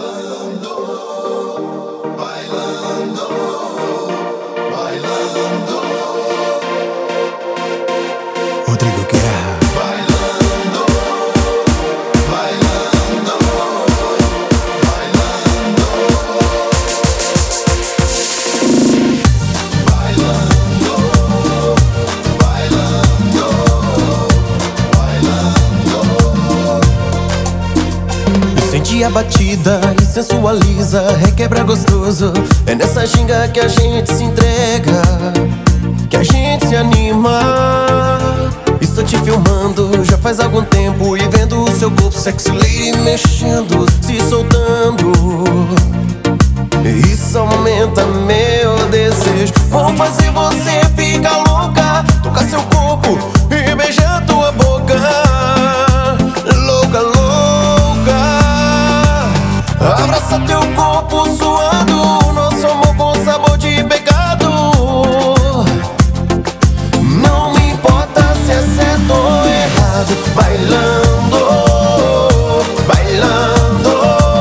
Bailando, bailando, bailando. Rodrigo Guerra. Bailando, bailando, bailando. Bailando, bailando, bailando. Sente a batida e sensualiza, requebra gostoso. É nessa ginga que a gente se entrega, que a gente se anima. Estou te filmando já faz algum tempo e vendo o seu corpo sexy lady mexendo, se soltando. Isso aumenta meu desejo. Vou fazer você ficar louca, tocar seu corpo e beijar tua boca. Louca, louca. Abraça teu corpo suando, nosso amor com sabor de pecado. Não me importa se é certo ou errado. Bailando, bailando.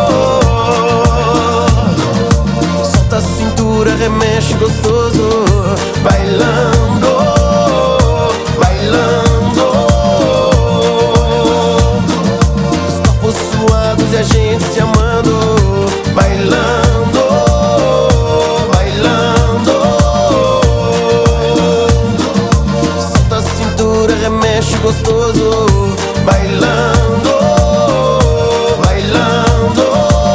Solta a cintura, remexe gostoso. Bailando, bailando. Os corpos suados e a gente se amando. Bailando, bailando. Solta a cintura, remexe gostoso. Bailando, bailando.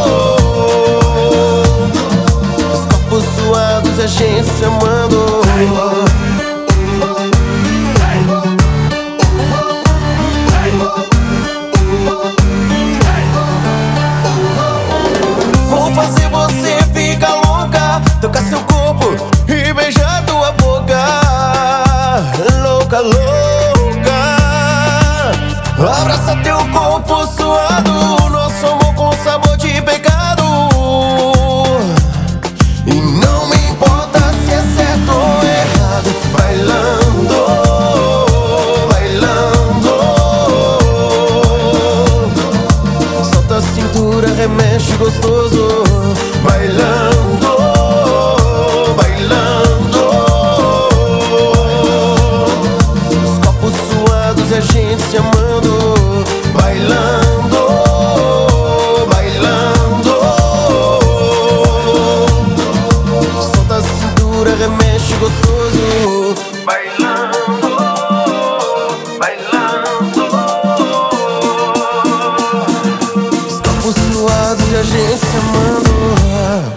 Os corpos suados e a gente se amando. Vou fazer você ficar louca, tocar seu corpo e beijar tua boca. Louca, louca. Abraça teu corpo suado, nosso amor com sabor de pecado. E não me importa se é certo ou errado. Bailando, bailando. Solta a cintura, remexe gostoso. Bailando, bailando. Os corpos suados e a gente se amando. Bailando, bailando. Solta a cintura, remexe gostoso. Bailando, bailando. Os corpos suados e a gente se amando.